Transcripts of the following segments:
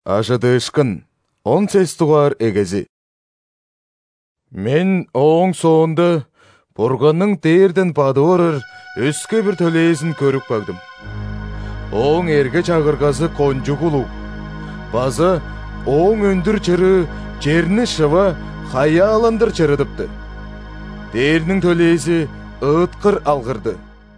Ашыдышкын, 18 тугар эгези. Мен оң соонда Бурганның дээрден бадыорыр өскө бир төлейсин көрүп кагдым. Оң эрге чагыргасы конжугулу. Базы оң өндүр чыры жерни шыва хаяландыр чырыдыпты. Дээрнин төлейси ыткыр алгырды.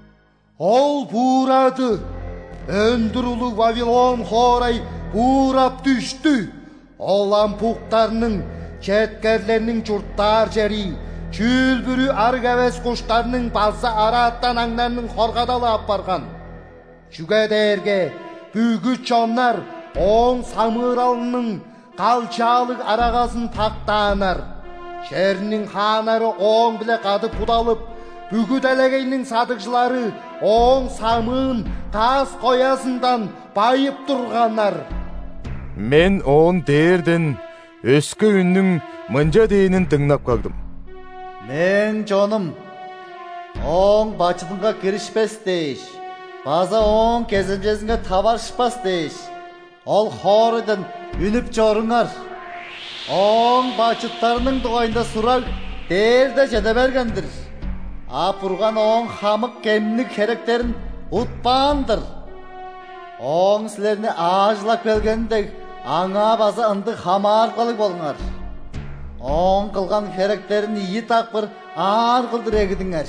Ол буурады. Өндүр улуу Вавилон хорай буурап түштү. Ол ампуктарынын, четкерлеринин журттар жери, чүлбүрү аргавес куштарынын балса арааттан аңнарынын хоргадалы ап барган. Жүгедерге бүгү чоннар оң самыралынын калчаалык арагасын тактаанар. Жернин хаанары оң биле кадып будалып, бүгү делегейнин садыкчылары оң самын тас коясындан байып турганар. Мен оң дээрден өскө үннүн мынжа дейинин тыңнап кагдым. Мен жонум, оң бачытынга киришпес дейиш, база оң кеземжесинге табарышпас дейиш. Ол хоройдон үнүп жоруңар. Оң бачыттарынын дугайында сурак дээрде жете бергендир. Апурган оң хамык кемдик керектерин утпаандыр. Оң силерни аажылап келгендек, аңа база ындык хамааркалык болуңар. Оң кылган керектерин ийи такпыр аар кылдыр эгидиңер.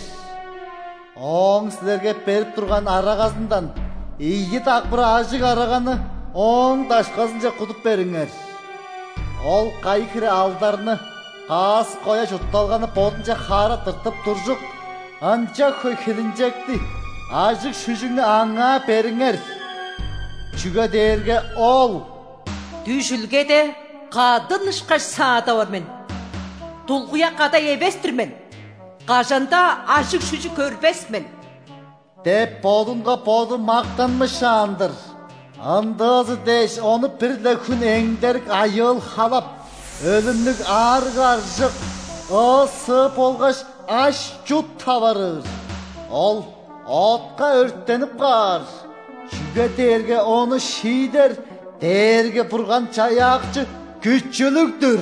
Оң силерге берип турган арагасындан ийи такпыр ажык араганы оң дашкасынча кудуп бериңер. Ол кайкыра алдарыны каас коя жутталганы бодунча хара тыртып туржук, анча көй килинжекти ажык шүжүңнү аңа бериңер. Чүгө дээрге ол Düşülgede kadın ışkaş sağda var men. Dulguya kada ebestir men. Qajanda aşık şücü körbes men. Деп бодунга боду мактанмышанdır. Андазы деш onu birle күн эңдерик айыл халап, өлүмлүк ар каржык, ысы болгаш аш жут табарыр. Ол отка өрттенип кар. Жүгө дээрге onu шийдер, дээрге бурган чаякчы күччүлүктүр.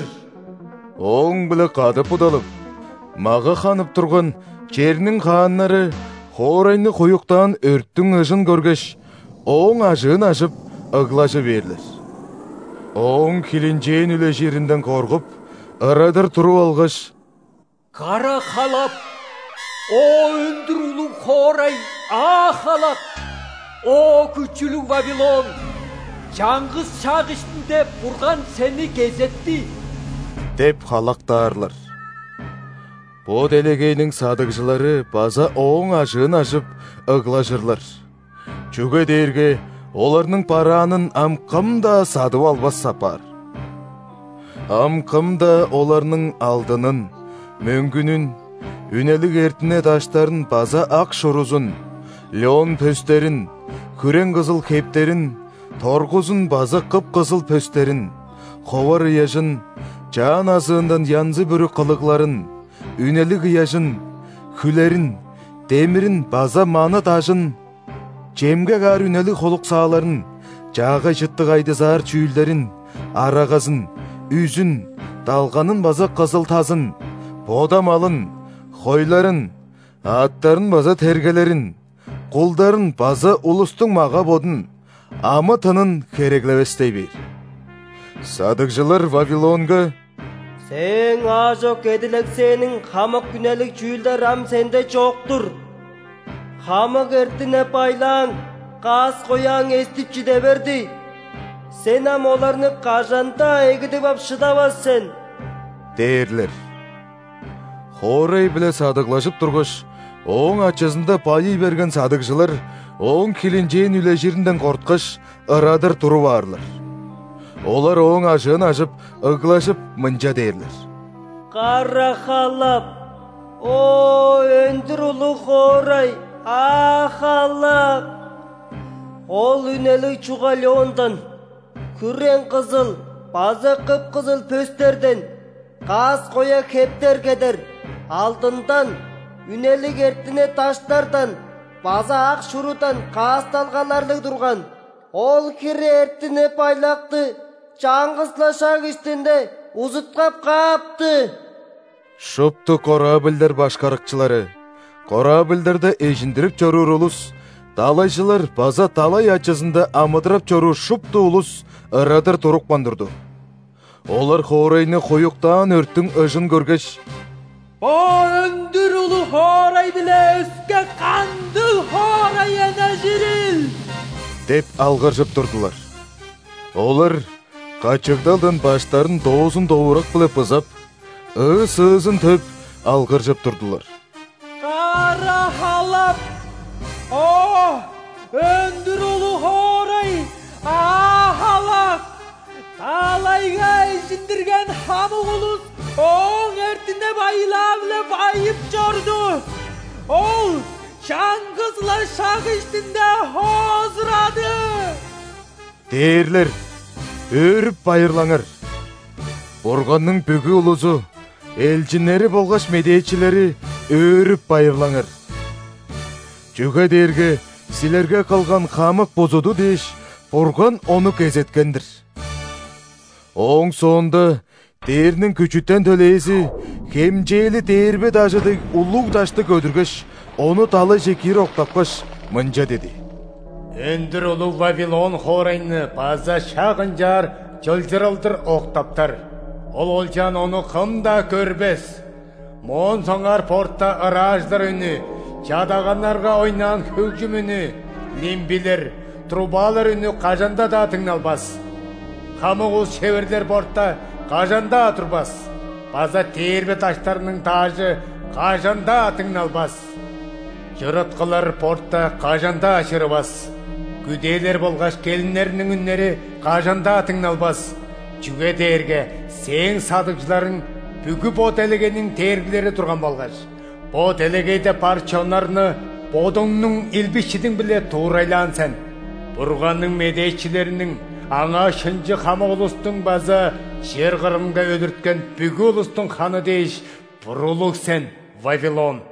Оң биле кадып будалып, мага ханып турган жернин хааннары хорайны коюктан өрттүн ыжын көргөш, оң ажын ажып, ыглашы берилер. Оң килинжейин үле жеринден коргуп, ырадыр туруп алгаш, Кара халап, о өндүр улуу хорай, а халап, о күчүлүк Вавилон, жаңгыз чак иштинде бурган сени кезетти. деп халактаарлар. Бо делегейнин садыкчылары база оң ажын ажып, ыглашырлар. Жүгө дээрге оларның паранын амкым да садып албас сапар. Амкым да оларның алдынын, мөңгүнүн, үнелик эртине таштарын база ак шорузун, леон пөстерин, күрең кызыл кептерин, торгузун база кып-кызыл пөстерин, ховар ыяжын, жаан азыындан янзы бүрү кылыкларын, үнелик ыяжын, күлерин, темирин база маны тажын, жемге кар үнелик холук сааларын, жаагай жыттык айдызаар чүүлдерин, арагазын, үзүн, далганын база кызыл тазын, бода малын, хойларын, аттарын база тергелерин, кулдарын база улустуң мага бодун, амы тынын кереглебестей бир. Садыкчылар Вавилонга: Сен ажок эдилек сенин хамык күнелик чүүлдөр ам сенде жоктур. Хамык эртине байлаң, каас кояң эстип жиде берди. Сен ам оларны кажанда эгидип ап шыдабас сен. Дээрлер. Хорой биле садыклашып тургуш, оң ачысында пайый берген садыкчылар оң килинжейин үле жеринден корткаш, ырадыр туруп аарлар. Олар оң ажын ажып, ыглашып мынжа дээрлер. Кара халап, о өндүр улуу хорай, а халап. Ол үнелик чуга леондан, күрең кызыл, база кып-кызыл пөстерден, каас коя кептергедер, алдындан, үнелик эртине таштардан, база ак шурудан каасталгаларлык турган. Ол кире эртине байлакты, жаңғысла шаг үстінде узуткап каапты. Шупту корабльдер башкарыкчылары. Корабльдерді ежіндіріп чорur улус, талайшылар база талай ачысында амыдырап чорur шупту улус ырадыр турук бандырды. Олар хорайны коюктан өрттің ыжын көргеш, «О, өндір ұлы хорай біле өске қандыл хорай әне жирил!» деп алғыржып тұрдылар. Олар качырдалдан баштарын доозун доурак біле пызап, ыз-ызын төп алғыржып тұрдылар. «Қара халап! О, өндір ұлы хорай! Халақ! Талайға ежіндірген хамы ұлыс оң әртіне байлавлы байып жорды. Ол шаңғызла шақ үстінде хозырады. Дерлер, өріп байырлаңыр. Борғанның бүгі ұлызы, елчінері болғаш медейчілері өріп байырлаңыр. Жүге дерге, сілерге қалған қамық бозуду деш, Борған оны кезеткендір. Оң соңында дерінің күчіттен төлейсі, кемжейлі дербе дажыды ұлуг дашты көдіргіш, оны талы жекері оқтапқыш мұнжа деді. Өндір ұлу Вавилон хорайны база шағын жар жөлжірілдір оқтаптар. Ол олжан оны қымда көрбес. Моң соңар портта ыраждыр үні, жадағанларға ойнан хөгжім үні, лимбилер, трубалар үні қажанда да тыңналбас. Қамығыл шеверлер портта қажанда тұрбас. База тербе таштарының тажы қажанда тыңналбас. Жырытқылар портта қажанда ашырыбас. Күделер болғаш келінерінің үннері қажанда тыңналбас. Жүге дерге сен садықшыларын бүгі бот әлегенің тергілері тұрған болғаш. Бот әлегейде парчонарны бодыңның илбішідің біле турайлан сән. Бұрғанның медейшілерінің аңа шынжы қамы ұлыстың база жер қырымға өлірткен бүгі ұлыстың ханы дейш бұрылық сән, Вавилон.